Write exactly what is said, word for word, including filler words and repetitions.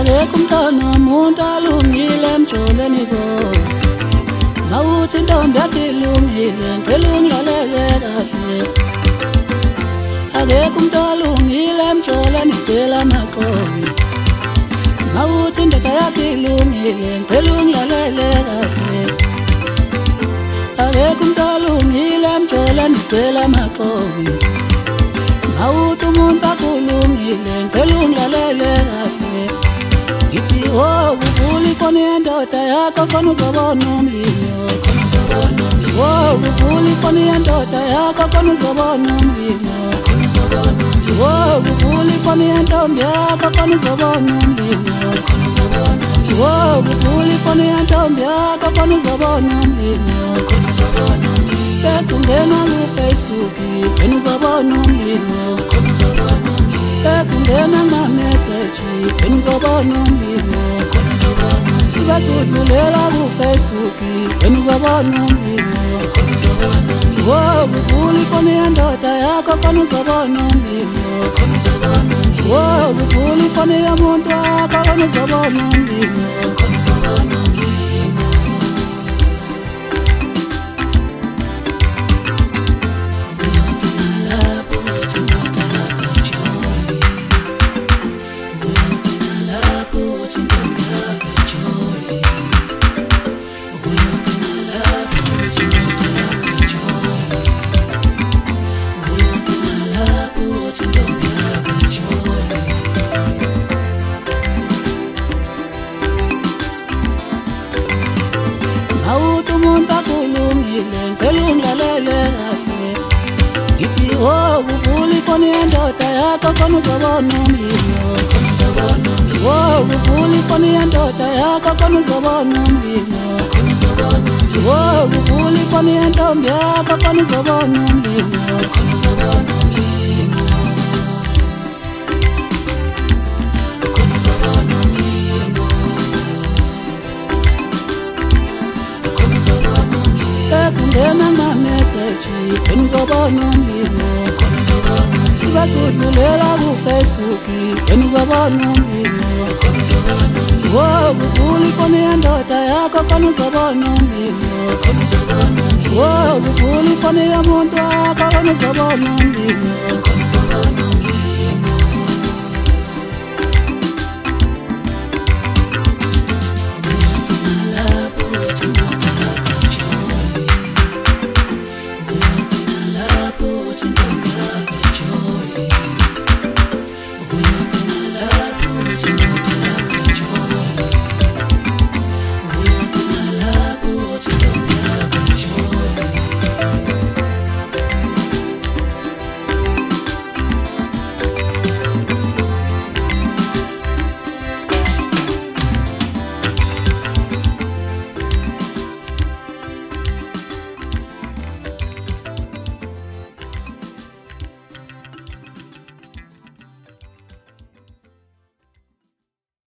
Akekho umntwana umuntu alungile emjolweni bo. Mawuthi intombi yakho ilungile ngicela ungilalele kahle. Akekho umuntu alungile emjolweni ngicela amaxolo. Mawuthi indoda yakho ilungile ngicela ungilalele kahle. Akekho umuntu alungile emjolweni ngicela amaxolo. Mawuthi umuntu akulungile ngicela ungilalele kahle. Ngithi oh uvula ifoni yendoda yakho khona uzobona umlilo. Oh uvula ifoni yendoda yakho khona uzobona umlilo. Oh uvula ifoni yentombi yakho khona uzobona umlilo. Oh uvula ifoni yentombi yakho khona uzobona umlilo. Bese ungena ku-Facebook wena uzobona umlilo. Bese ungena kuma-message wena uzobona umlilo. Bese udlulela ku-Facebook wena uzobona umlilo. Oh uvula ifoni yendoda yakho khona uzobona umlilo. Oh uvula ifoni yomuntu wakho khona uzobona umlilo. Mawuthi umuntu akulungile ngicela ungilalele kahle. Ngithi oh uvula ifoni yendoda yakho khona uzobona umlilo. Oh uvula ifoni yendoda yakho khona uzobona umlilo. Oh uvula ifoni yentombi yakho khona uzobona umlilo. Bese ungena kuma-message wena uzobona umlilo. Bese udlulela ku-Facebook wena uzobona umlilo. Oh uvula ifoni yendoda yakho khona uzobona umlilo. Oh uvula ifoni yomuntu wakho khona uzobona umlilo.